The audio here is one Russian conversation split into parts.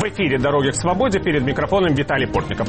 В эфире «Дороги к свободе», перед микрофоном Виталий Портников.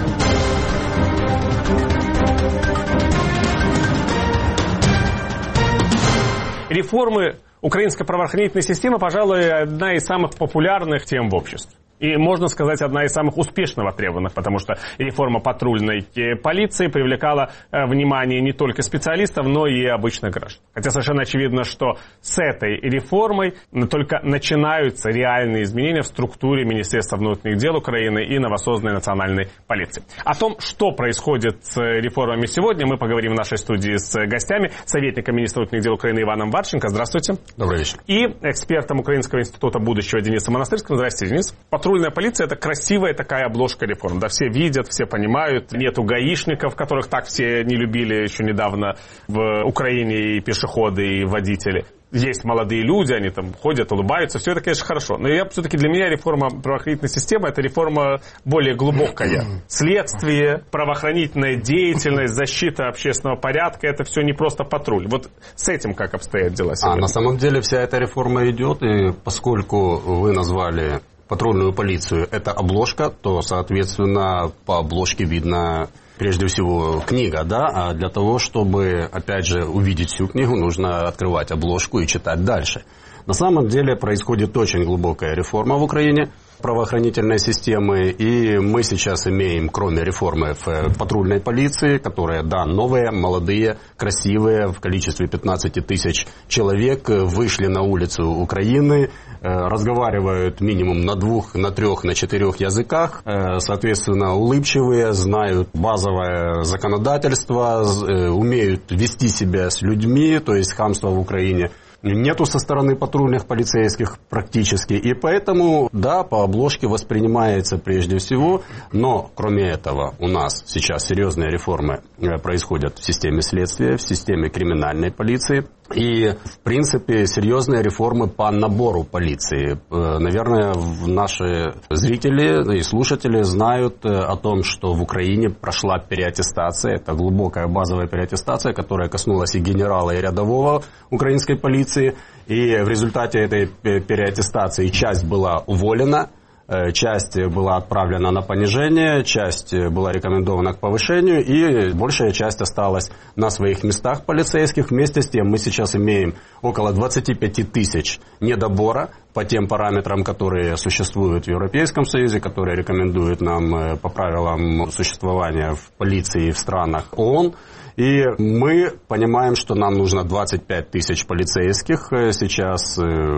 Реформы украинской правоохранительной системы, пожалуй, одна из самых популярных тем в обществе. И, можно сказать, одна из самых успешно востребованных, потому что реформа патрульной полиции привлекала внимание не только специалистов, но и обычных граждан. Хотя совершенно очевидно, что с этой реформой только начинаются реальные изменения в структуре Министерства внутренних дел Украины и новосозданной национальной полиции. О том, что происходит с реформами сегодня, мы поговорим в нашей студии с гостями. Советником министра внутренних дел Украины Иваном Варченко. Здравствуйте. Добрый вечер. И экспертом Украинского института будущего Денисом Монастырским. Здравствуйте, Денис. Патрульная полиция — это красивая такая обложка реформ. Да, все видят, все понимают. Нету гаишников, которых так все не любили еще недавно в Украине, и пешеходы, и водители. Есть молодые люди, они там ходят, улыбаются. Все это, конечно, хорошо. Но все-таки для меня реформа правоохранительной системы — это реформа более глубокая. Следствие, правоохранительная деятельность, защита общественного порядка — это все не просто патруль. Вот с этим как обстоят дела сегодня? На самом деле вся эта реформа идет, и поскольку вы назвали патрульную полицию это обложка, то, соответственно, по обложке видно прежде всего книга, да, а для того, чтобы, опять же, увидеть всю книгу, нужно открывать обложку и читать дальше. На самом деле происходит очень глубокая реформа в Украине правоохранительной системы, и мы сейчас имеем, кроме реформы в патрульной полиции, которые, да, новые, молодые, красивые, в количестве 15 тысяч человек вышли на улицу Украины, разговаривают минимум на 2, на 3, на 4 языках, соответственно, улыбчивые, знают базовое законодательство, умеют вести себя с людьми, то есть хамства в Украине нету со стороны патрульных полицейских практически. И поэтому, да, по обложке воспринимается прежде всего. Но, кроме этого, у нас сейчас серьезные реформы происходят в системе следствия, в системе криминальной полиции. И, в принципе, серьезные реформы по набору полиции. Наверное, наши зрители и слушатели знают о том, что в Украине прошла переаттестация. Это глубокая базовая переаттестация, которая коснулась и генерала, и рядового украинской полиции. И в результате этой переаттестации часть была уволена, часть была отправлена на понижение, часть была рекомендована к повышению, и большая часть осталась на своих местах полицейских. Вместе с тем мы сейчас имеем около 25 тысяч недобора по тем параметрам, которые существуют в Европейском Союзе, которые рекомендуют нам по правилам существования в полиции в странах ООН. И мы понимаем, что нам нужно 25 тысяч полицейских сейчас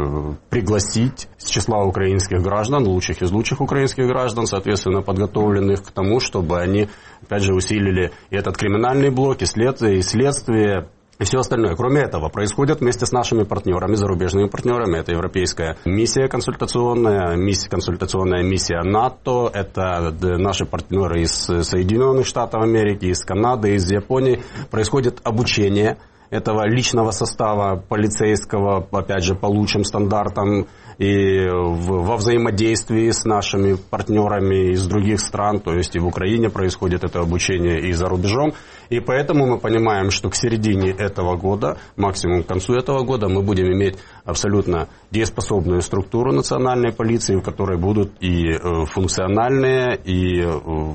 пригласить с числа украинских граждан, лучших из лучших украинских граждан, соответственно, подготовленных к тому, чтобы они, опять же, усилили и этот криминальный блок, и следствие, и все остальное. Кроме этого, происходит вместе с нашими партнерами, зарубежными партнерами. Это Европейская миссия консультационная миссия НАТО. Это наши партнеры из Соединенных Штатов Америки, из Канады, из Японии. Происходит обучение этого личного состава полицейского, опять же, по лучшим стандартам. И во взаимодействии с нашими партнерами из других стран, то есть и в Украине происходит это обучение, и за рубежом. И поэтому мы понимаем, что к середине этого года, максимум к концу этого года, мы будем иметь абсолютно дееспособную структуру национальной полиции, в которой будут и функциональные, и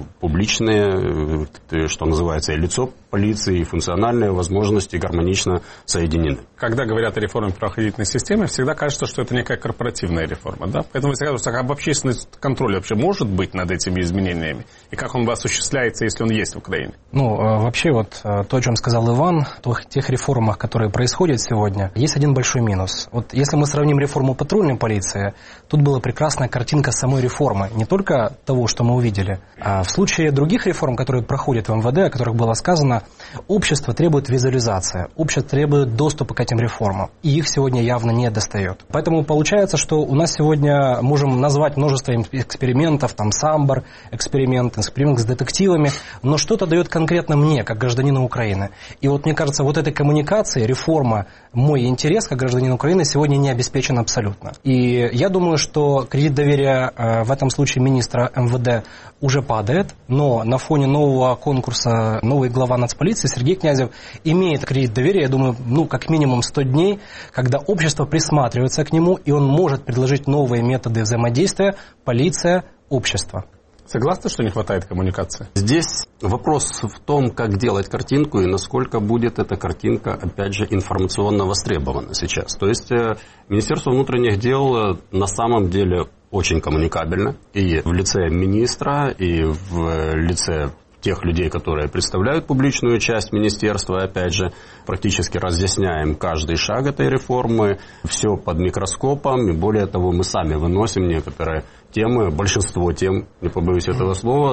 публичные, что называется, и лицо полиции, и функциональные возможности гармонично соединены. Когда говорят о реформе правоохранительной системы, всегда кажется, что это некая корпоративная реформа, да? Поэтому всегда кажется, об общественный контроль вообще может быть над этими изменениями? И как он осуществляется, если он есть в Украине? Вообще, то, о чем сказал Иван, в тех реформах, которые происходят сегодня, есть один большой минус. Если мы сравним реформу патрульной полиции, тут была прекрасная картинка самой реформы, не только того, что мы увидели. А в случае других реформ, которые проходят в МВД, о которых было сказано, общество требует визуализации, общество требует доступа к этим реформам, и их сегодня явно не достает. Поэтому получается, что у нас сегодня можем назвать множество экспериментов, САМБР, эксперимент с детективами, но что-то дает конкретно мне, как гражданину Украины. И мне кажется, этой коммуникации, реформа, мой интерес, как гражданин Украины, сегодня не обеспечен абсолютно. И я думаю, что кредит доверия в этом случае министра МВД уже падает, но на фоне нового конкурса новый глава нацполиции Сергей Князев имеет кредит доверия, я думаю, как минимум минимум 100 дней, когда общество присматривается к нему, и он может предложить новые методы взаимодействия полиция-общество. Согласны, что не хватает коммуникации? Здесь вопрос в том, как делать картинку и насколько будет эта картинка, опять же, информационно востребована сейчас. То есть Министерство внутренних дел на самом деле очень коммуникабельно и в лице министра, и в лице тех людей, которые представляют публичную часть министерства, опять же, практически разъясняем каждый шаг этой реформы, все под микроскопом, и более того, мы сами выносим некоторые темы, большинство тем, не побоюсь этого слова,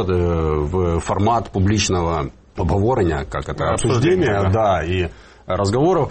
в формат публичного обговорения, как это, обсуждения, да, и разговоров.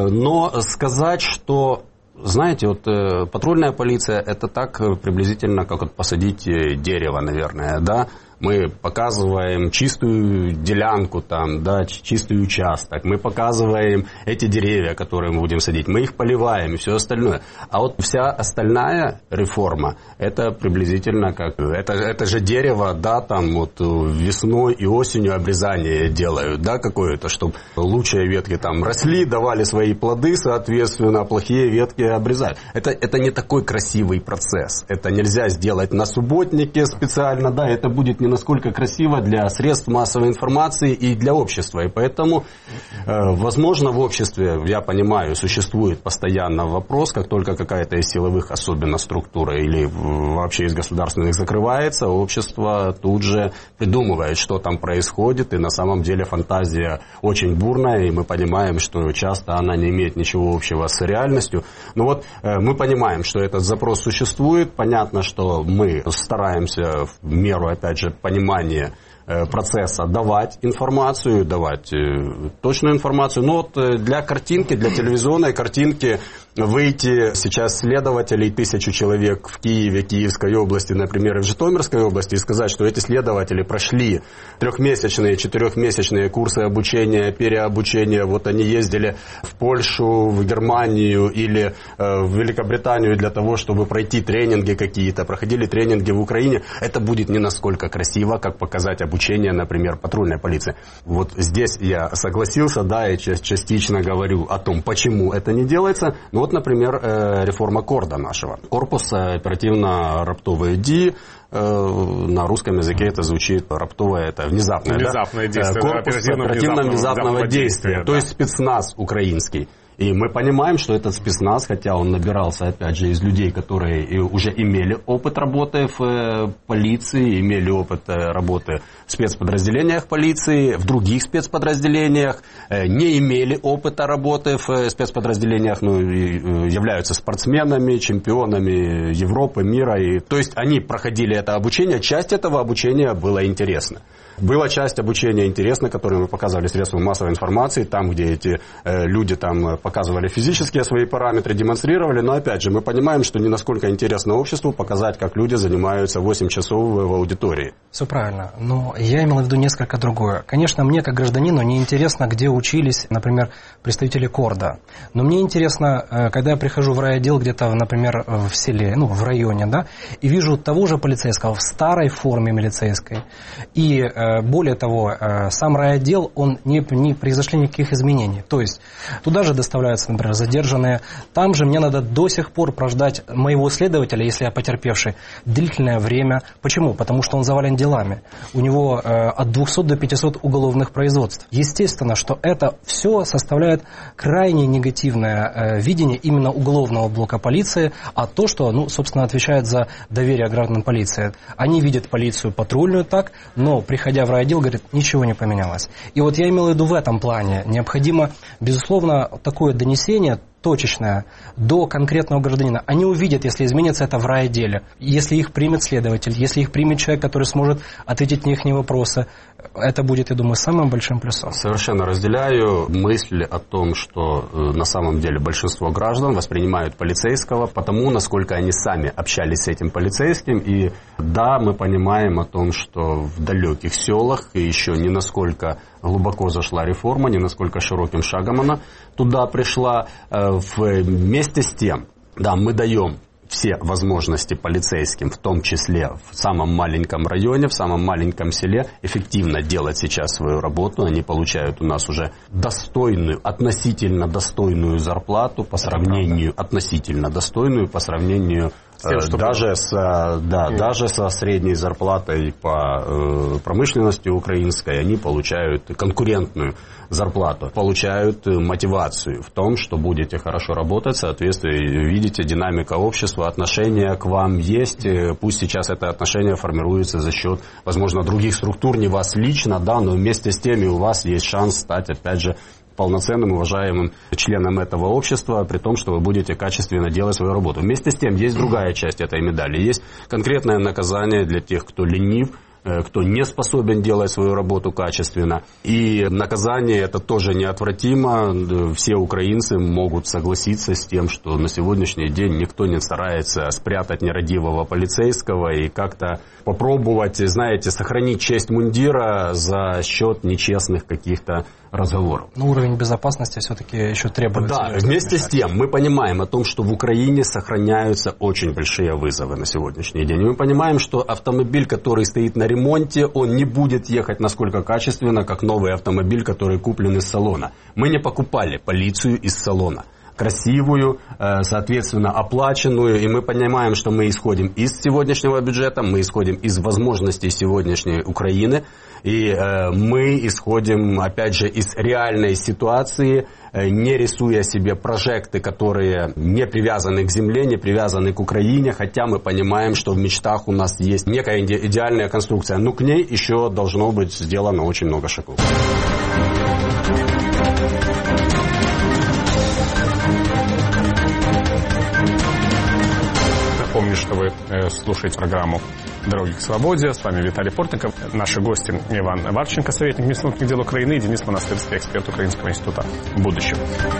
Но сказать, что, знаете, вот патрульная полиция, это так приблизительно, как вот посадить дерево, наверное, да. Мы показываем чистую делянку там, да, чистый участок. Мы показываем эти деревья, которые мы будем садить. Мы их поливаем и все остальное. А вот вся остальная реформа, это приблизительно как... Это же дерево, да, там вот весной и осенью обрезание делают, да, какое-то, чтобы лучшие ветки там росли, давали свои плоды, соответственно, а плохие ветки обрезают. Это не такой красивый процесс. Это нельзя сделать на субботнике специально, да, это будет не насколько красиво для средств массовой информации и для общества. И поэтому, возможно, в обществе, я понимаю, существует постоянно вопрос, как только какая-то из силовых, особенно структура или вообще из государственных закрывается, общество тут же придумывает, что там происходит, и на самом деле фантазия очень бурная, и мы понимаем, что часто она не имеет ничего общего с реальностью. Но вот мы понимаем, что этот запрос существует, понятно, что мы стараемся в меру, опять же, понимания процесса давать информацию, давать точную информацию. Но вот для картинки, для телевизионной картинки выйти сейчас следователей 1000 человек в Киеве, Киевской области, например, и в Житомирской области, и сказать, что эти следователи прошли 3-месячные, 4-месячные курсы обучения, переобучения, вот они ездили в Польшу, в Германию или в Великобританию для того, чтобы пройти тренинги какие-то, проходили тренинги в Украине, это будет не насколько красиво, как показать обучение, например, патрульной полиции. Вот здесь я согласился, да, и частично говорю о том, почему это не делается. Ну вот, например, реформа КОРДа нашего. Корпус оперативно-раптовые ДИ. На русском языке это звучит раптовое, это внезапное действие. Корпус оперативно-внезапного действия. Да. То есть спецназ украинский. И мы понимаем, что этот спецназ, хотя он набирался, опять же, из людей, которые уже имели опыт работы в полиции, имели опыт работы в спецподразделениях полиции, в других спецподразделениях, не имели опыта работы в спецподразделениях, но являются спортсменами, чемпионами Европы, мира. И, то есть они проходили это обучение, часть этого обучения была интересна. Была часть обучения интересна, которую мы показывали средствам массовой информации, там, где эти люди там показывали физические свои параметры, демонстрировали, но опять же мы понимаем, что не насколько интересно обществу показать, как люди занимаются 8 часов в аудитории. Все правильно, но я имел в виду несколько другое. Конечно, мне как гражданину не интересно, где учились, например, представители КОРДа, но мне интересно, когда я прихожу в райотдел где-то, например, в селе, ну, в районе, да, и вижу того же полицейского в старой форме милицейской, и более того, сам райотдел, он не произошли никаких изменений. То есть туда же доставляются, например, задержанные. Там же мне надо до сих пор прождать моего следователя, если я потерпевший, длительное время. Почему? Потому что он завален делами. У него от 200 до 500 уголовных производств. Естественно, что это все составляет крайне негативное видение именно уголовного блока полиции, а то, что, ну, собственно, отвечает за доверие граждан полиции. Они видят полицию патрульную так, но приходя в райотдел, говорит, ничего не поменялось. И вот я имел в виду в этом плане. Необходимо, безусловно, такое донесение точечное до конкретного гражданина. Они увидят, если изменится это в райотделе, если их примет следователь, если их примет человек, который сможет ответить на их вопросы. Это будет, я думаю, самым большим плюсом. Совершенно разделяю мысль о том, что на самом деле большинство граждан воспринимают полицейского потому, насколько они сами общались с этим полицейским. И да, мы понимаем о том, что в далеких селах еще не насколько глубоко зашла реформа, не насколько широким шагом она туда пришла. Вместе с тем, да, мы даем все возможности полицейским, в том числе в самом маленьком районе, в самом маленьком селе, эффективно делать сейчас свою работу. Они получают у нас уже достойную, относительно достойную зарплату по сравнению, относительно достойную по сравнению даже со средней зарплатой по промышленности украинской. Они получают конкурентную зарплату, получают мотивацию в том, что будете хорошо работать, соответственно, видите, динамика общества, отношение к вам есть, пусть сейчас это отношение формируется за счет, возможно, других структур, не вас лично, да, но вместе с теми у вас есть шанс стать, опять же, полноценным, уважаемым членом этого общества, при том, что вы будете качественно делать свою работу. Вместе с тем, есть другая часть этой медали. Есть конкретное наказание для тех, кто ленив, кто не способен делать свою работу качественно. И наказание это тоже неотвратимо. Все украинцы могут согласиться с тем, что на сегодняшний день никто не старается спрятать нерадивого полицейского и как-то попробовать, знаете, сохранить честь мундира за счет нечестных каких-то разговоров. Но уровень безопасности все-таки еще требуется. Да, вместе с тем мы понимаем о том, что в Украине сохраняются очень большие вызовы на сегодняшний день. И мы понимаем, что автомобиль, который стоит на ремонте, он не будет ехать насколько качественно, как новый автомобиль, который куплен из салона. Мы не покупали полицию из салона. Красивую, соответственно, оплаченную. И мы понимаем, что мы исходим из сегодняшнего бюджета, мы исходим из возможностей сегодняшней Украины. И мы исходим, опять же, из реальной ситуации, не рисуя себе прожекты, которые не привязаны к земле, не привязаны к Украине, хотя мы понимаем, что в мечтах у нас есть некая идеальная конструкция, но к ней еще должно быть сделано очень много шагов. Напомню, что вы слушаете программу «Дороги к свободе». С вами Виталий Портников. Наши гости Иван Варченко, советник министра внутренних дел Украины, и Денис Монастырский, эксперт Украинского института будущего.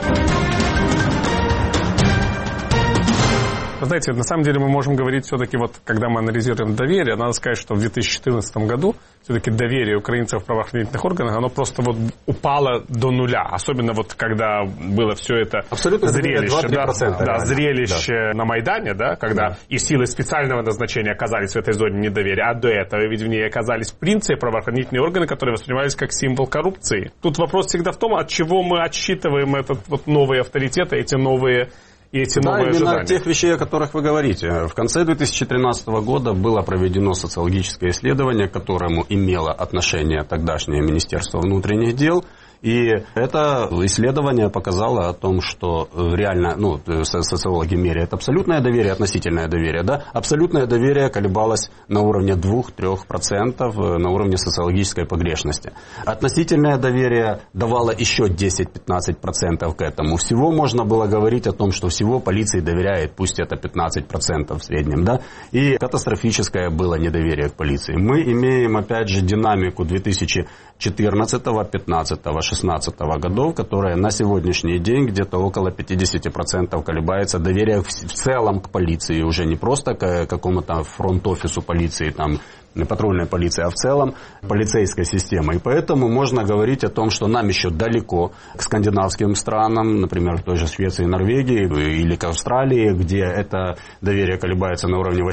Вы знаете, на самом деле мы можем говорить все-таки, вот когда мы анализируем доверие, надо сказать, что в 2014 году все-таки доверие украинцев в правоохранительных органах, оно просто вот упало до нуля. Особенно вот когда было все это абсолютно зрелище, зрелище да. На Майдане, да, когда и силы специального назначения оказались в этой зоне недоверия, а до этого ведь в ней оказались в принципе правоохранительные органы, которые воспринимались как символ коррупции. Тут вопрос всегда в том, от чего мы отсчитываем этот вот новый авторитет, эти новые именно ожидания. Тех вещей, о которых вы говорите. В конце 2013 года было проведено социологическое исследование, к которому имело отношение тогдашнее Министерство внутренних дел. И это исследование показало о том, что реально, социологи меряют абсолютное доверие, относительное доверие, да, абсолютное доверие колебалось на уровне 2-3% на уровне социологической погрешности. Относительное доверие давало еще 10-15% к этому. Всего можно было говорить о том, что всего полиции доверяет, пусть это 15% в среднем, да, и катастрофическое было недоверие к полиции. Мы имеем, опять же, динамику 2014, 15, 2016 годов, которая на сегодняшний день где-то около 50% колебается доверие в целом к полиции, уже не просто к какому-то фронт-офису полиции, там, патрульной полиции, а в целом полицейской системы. И поэтому можно говорить о том, что нам еще далеко к скандинавским странам, например, в той же Швеции, Норвегии или к Австралии, где это доверие колебается на уровне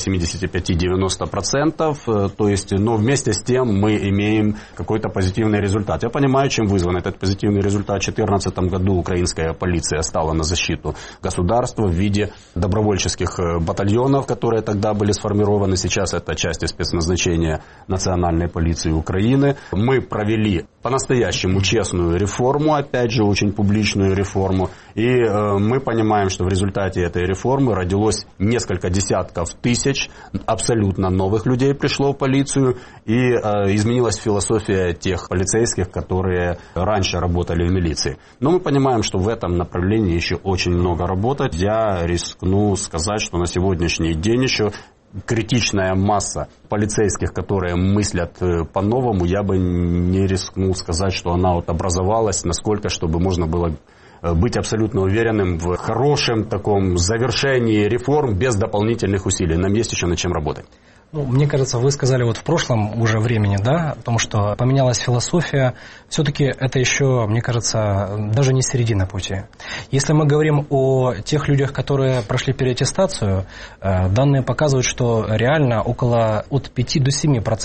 85-90%. То есть, но вместе с тем мы имеем какой-то позитивный результат. Я понимаю, чем вызван этот позитивный результат. В 2014 году украинская полиция стала на защиту государства в виде добровольческих батальонов, которые тогда были сформированы. Сейчас это части спецназначения национальной полиции Украины. Мы провели по-настоящему честную реформу, опять же, очень публичную реформу. И мы понимаем, что в результате этой реформы родилось несколько десятков тысяч абсолютно новых людей пришло в полицию. И изменилась философия тех полицейских, которые раньше работали в милиции. Но мы понимаем, что в этом направлении еще очень много работать. Я рискну сказать, что на сегодняшний день еще критичная масса полицейских, которые мыслят по-новому, я бы не рискнул сказать, что она вот образовалась, насколько, чтобы можно было быть абсолютно уверенным в хорошем таком завершении реформ без дополнительных усилий. Нам есть еще над чем работать. Ну, мне кажется, вы сказали вот в прошлом уже времени, да, о том, что поменялась философия. Все-таки это еще, мне кажется, даже не середина пути. Если мы говорим о тех людях, которые прошли переаттестацию, данные показывают, что реально от 5 до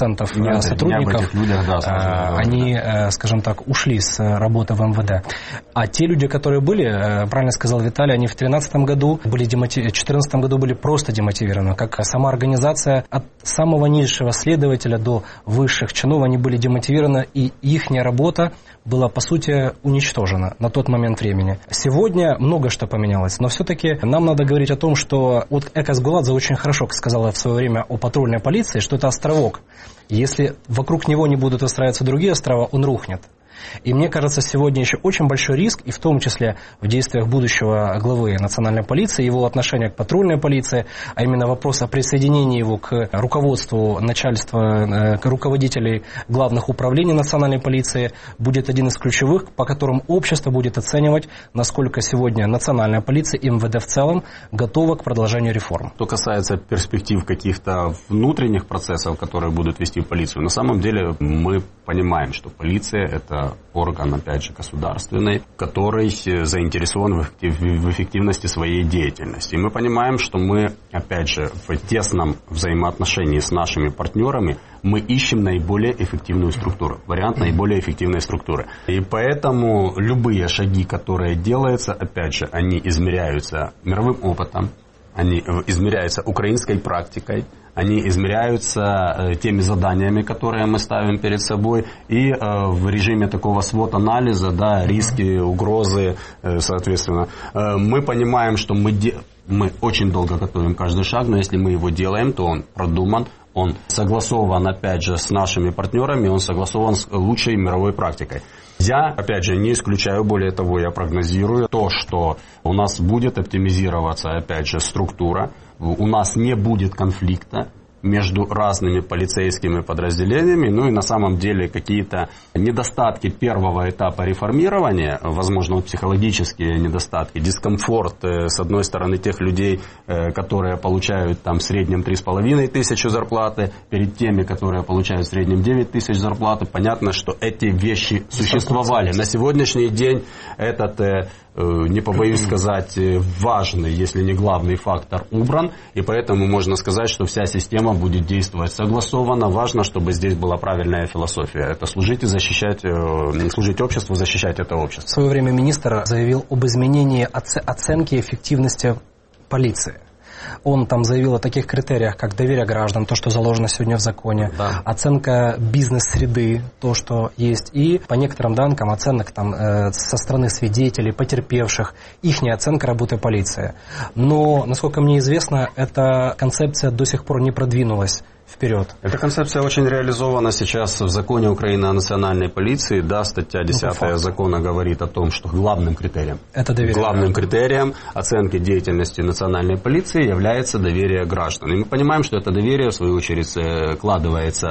7% сотрудников, людях, да, они, скажем так, ушли с работы в МВД. А те люди, которые были, правильно сказал Виталий, они в 2013 году были в 2014 году были просто демотивированы. Как сама организация, от самого низшего следователя до высших чинов, они были демотивированы, и их работа была, по сути, уничтожена на тот момент времени. Сегодня много что поменялось, но все-таки нам надо говорить о том, что вот Экас Гуладзе очень хорошо сказала в свое время о патрульной полиции, что это островок. Если вокруг него не будут выстраиваться другие острова, он рухнет. И мне кажется, сегодня еще очень большой риск, и в том числе в действиях будущего главы национальной полиции, его отношение к патрульной полиции, а именно вопрос о присоединении его к руководству начальства, к руководителей главных управлений национальной полиции, будет один из ключевых, по которым общество будет оценивать, насколько сегодня национальная полиция и МВД в целом готова к продолжению реформ. Что касается перспектив каких-то внутренних процессов, которые будут вести полицию, на самом деле мы понимаем, что полиция – это орган, опять же, государственный, который заинтересован в эффективности своей деятельности. И мы понимаем, что мы, опять же, в тесном взаимоотношении с нашими партнерами мы ищем наиболее эффективную структуру, вариант наиболее эффективной структуры. И поэтому любые шаги, которые делаются, опять же, они измеряются мировым опытом, они измеряются украинской практикой, они измеряются теми заданиями, которые мы ставим перед собой, и в режиме такого свод-анализа, да, риски, угрозы, соответственно. Мы понимаем, что мы очень долго готовим каждый шаг, но если мы его делаем, то он продуман, он согласован, опять же, с нашими партнерами, он согласован с лучшей мировой практикой. Я, опять же, не исключаю, более того, я прогнозирую то, что у нас будет оптимизироваться, опять же, структура, у нас не будет конфликта между разными полицейскими подразделениями, ну и на самом деле какие-то недостатки первого этапа реформирования, возможно, психологические недостатки, дискомфорт, с одной стороны, тех людей, которые получают там в среднем 3,5 тысячи зарплаты, перед теми, которые получают в среднем 9 тысяч зарплаты, понятно, что эти вещи существовали. На сегодняшний день этот, не побоюсь сказать, важный, если не главный фактор убран, и поэтому можно сказать, что вся система будет действовать согласованно. Важно, чтобы здесь была правильная философия. Это служить и защищать, служить обществу, защищать это общество. В свое время министр заявил об изменении оценки эффективности полиции. Он там заявил о таких критериях, как доверие граждан, то, что заложено сегодня в законе, да. Оценка бизнес-среды, то, что есть, и по некоторым данным оценок там, со стороны свидетелей, потерпевших, ихняя оценка работы полиции. Но, насколько мне известно, эта концепция до сих пор не продвинулась вперед. Эта концепция очень реализована сейчас в законе Украины о национальной полиции. Да, статья 10 закона говорит о том, что главным критерием оценки деятельности национальной полиции является доверие граждан. И мы понимаем, что это доверие, в свою очередь, складывается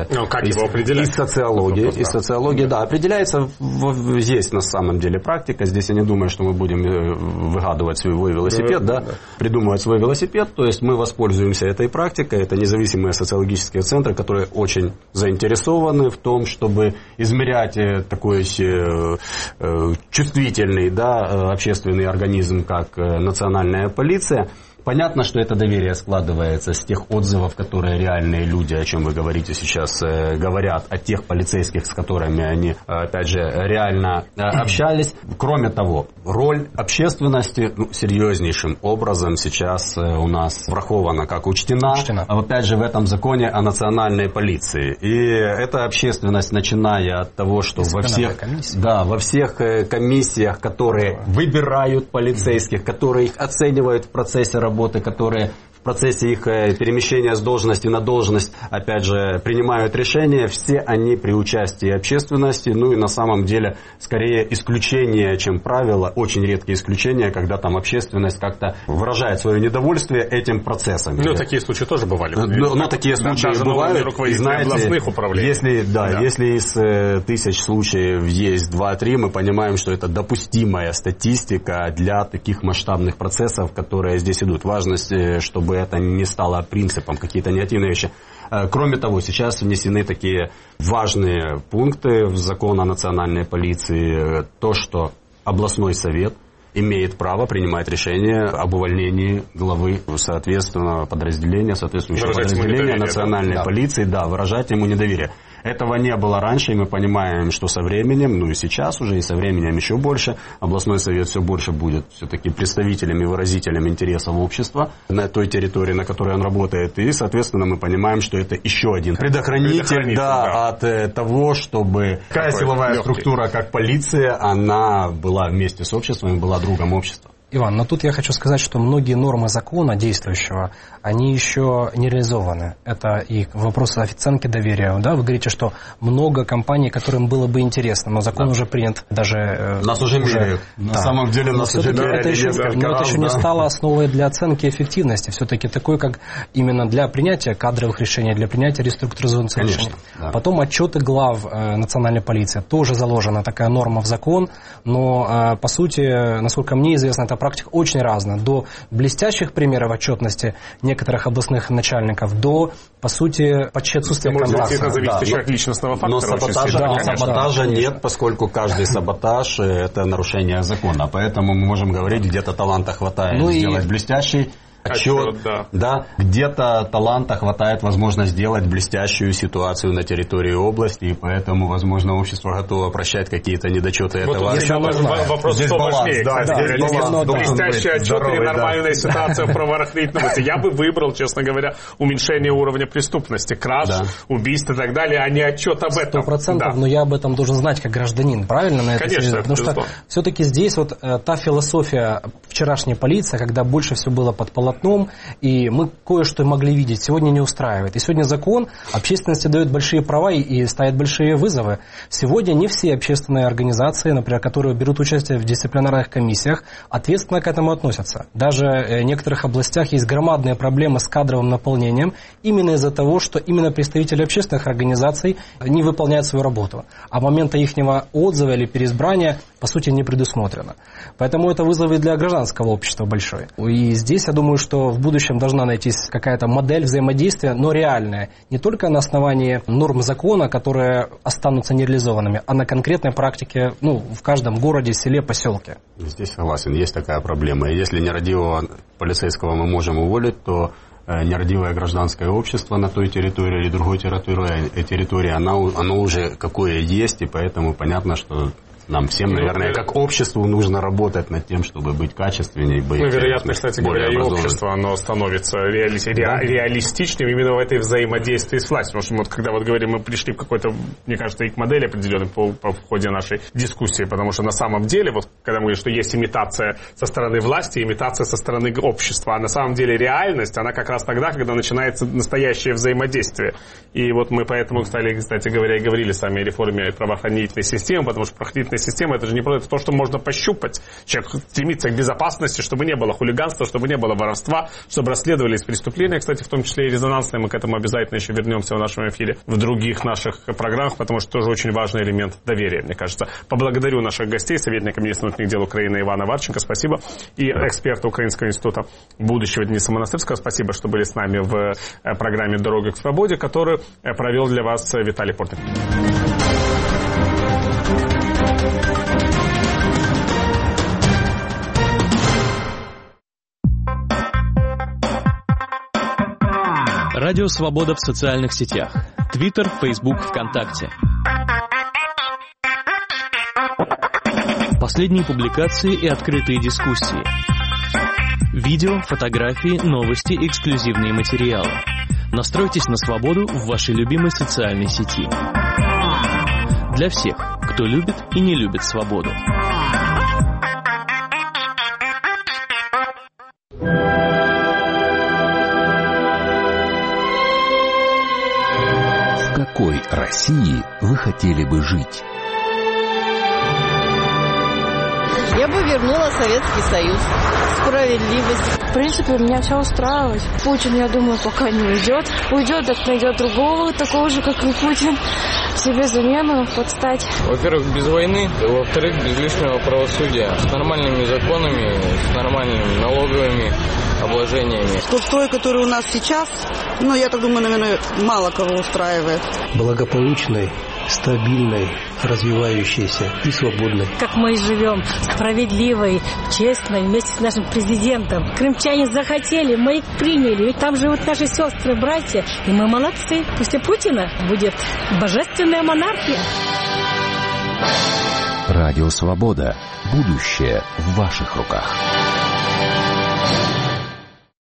из социологии. Из социологии, да, определяется, есть на самом деле практика. Здесь я не думаю, что мы будем выгадывать свой велосипед, придумывать свой велосипед. То есть мы воспользуемся этой практикой. Это независимые социологические центры, которые очень заинтересованы в том, чтобы измерять такой чувствительный, да, общественный организм, как национальная полиция. Понятно, что это доверие складывается с тех отзывов, которые реальные люди, о чем вы говорите сейчас, говорят, о тех полицейских, с которыми они, опять же, реально общались. Кроме того, роль общественности серьезнейшим образом сейчас у нас врахована, как учтена, опять же, в этом законе о национальной полиции. И эта общественность, начиная от того, что во всех комиссиях, которые выбирают полицейских, которые их оценивают в процессе работы, которые в процессе их перемещения с должности на должность, опять же, принимают решения, все они при участии общественности, ну и на самом деле скорее исключение, чем правило, очень редкие исключения, когда там общественность как-то выражает свое недовольствие этим процессом. Ну, такие случаи тоже бывали. Но такие случаи бывают, и знаете, если из 1000 случаев есть 2-3, мы понимаем, что это допустимая статистика для таких масштабных процессов, которые здесь идут. Важность, чтобы чтобы это не стало принципом, какие-то негативные вещи. Кроме того, сейчас внесены такие важные пункты в закон о национальной полиции, то, что областной совет имеет право принимать решение об увольнении главы соответственного подразделения, соответствующего подразделения национальной полиции, выражать ему недоверие. Этого не было раньше, и мы понимаем, что со временем, и сейчас уже, и со временем еще больше, областной совет все больше будет все-таки представителем и выразителем интересов общества на той территории, на которой он работает, и, соответственно, мы понимаем, что это еще один предохранитель от того, чтобы такая силовая структура, как полиция, она была вместе с обществом и была другом общества. Иван, но тут я хочу сказать, что многие нормы закона действующего, они еще не реализованы. Это и вопрос оценки доверия. Да? Вы говорите, что много компаний, которым было бы интересно, но закон уже принят даже... Нас уже меряют. На самом деле нас уже меряют несколько раз. Но это еще не стало основой для оценки эффективности. Все-таки такой, как именно для принятия кадровых решений, для принятия реструктуризационных решений. Да. Потом отчеты глав национальной полиции. Тоже заложена такая норма в закон, но по сути, насколько мне известно, эта практика очень разная. До блестящих примеров отчетности некоторых областных начальников, до, по сути, почти отсутствия контакта. Это зависит еще от личностного фактора. Но саботажа нет, поскольку каждый саботаж – это нарушение закона. Поэтому мы можем говорить, где-то таланта хватает сделать блестящий отчет, где-то таланта хватает, возможно, сделать блестящую ситуацию на территории области, и поэтому, возможно, общество готово прощать какие-то недочеты. Вот вопрос, что важнее, блестящий отчет или нормальная ситуация в правоохранительном области. Я бы выбрал, честно говоря, уменьшение уровня преступности, краж, убийств и так далее, а не отчет об этом. 100%, но я об этом должен знать как гражданин, правильно? Конечно. Потому что все-таки здесь вот та философия вчерашней полиции, когда больше все было под полотном, и мы кое-что могли видеть, сегодня не устраивает. И сегодня закон общественности дает большие права и ставит большие вызовы. Сегодня не все общественные организации, например, которые берут участие в дисциплинарных комиссиях, ответственно к этому относятся. Даже в некоторых областях есть громадные проблемы с кадровым наполнением именно из-за того, что именно представители общественных организаций не выполняют свою работу. А момента их отзыва или переизбрания, по сути, не предусмотрено. Поэтому это вызов и для гражданского общества большой. И здесь, я думаю, что в будущем должна найтись какая-то модель взаимодействия, но реальная. Не только на основании норм закона, которые останутся нереализованными, а на конкретной практике в каждом городе, селе, поселке. Здесь согласен, есть такая проблема. И если нерадивого полицейского мы можем уволить, то нерадивое гражданское общество на той территории или другой территории, оно уже какое есть, и поэтому понятно, что нам всем, наверное, как обществу нужно работать над тем, чтобы быть качественнее. Вероятно, кстати говоря, и общество, оно становится реалистичнее именно в этой взаимодействии с властью. Потому что мы, когда говорим, мы пришли в какой-то, мне кажется, и к модели определенной в ходе нашей дискуссии, потому что на самом деле, когда мы говорим, что есть имитация со стороны власти, имитация со стороны общества, а на самом деле реальность, она как раз тогда, когда начинается настоящее взаимодействие. И вот мы поэтому, кстати говоря, и говорили сами о реформе правоохранительной системы, потому что правоохранительная система, это же не просто то, что можно пощупать. Человек стремится к безопасности, чтобы не было хулиганства, чтобы не было воровства, чтобы расследовались преступления, кстати, в том числе и резонансные. Мы к этому обязательно еще вернемся в нашем эфире, в других наших программах, потому что тоже очень важный элемент доверия, мне кажется. Поблагодарю наших гостей, советника министра внутренних дел Украины Ивана Варченко, спасибо, и эксперта Украинского института будущего Дениса Монастырского, спасибо, что были с нами в программе «Дорога к свободе», которую провел для вас Виталий Портник. Радио «Свобода» в социальных сетях. Твиттер, Фейсбук, ВКонтакте. Последние публикации и открытые дискуссии. Видео, фотографии, новости, эксклюзивные материалы. Настройтесь на свободу в вашей любимой социальной сети. Для всех, кто любит и не любит свободу. В какой России вы хотели бы жить? Я бы вернула Советский Союз. Справедливость. В принципе, меня все устраивает. Путин, я думаю, пока не уйдет. Уйдет, так найдет другого, такого же, как и Путин. Себе замену подстать. Во-первых, без войны. Во-вторых, без лишнего правосудия. С нормальными законами, с нормальными налоговыми налогообложениями. Тот строй, который у нас сейчас, я так думаю, наверное, мало кого устраивает. Благополучной, стабильной, развивающейся и свободной. Как мы живем, справедливой, честной, вместе с нашим президентом. Крымчане захотели, мы их приняли. Ведь там живут наши сестры, братья. И мы молодцы. После Путина будет божественная монархия. Радио «Свобода». Будущее в ваших руках.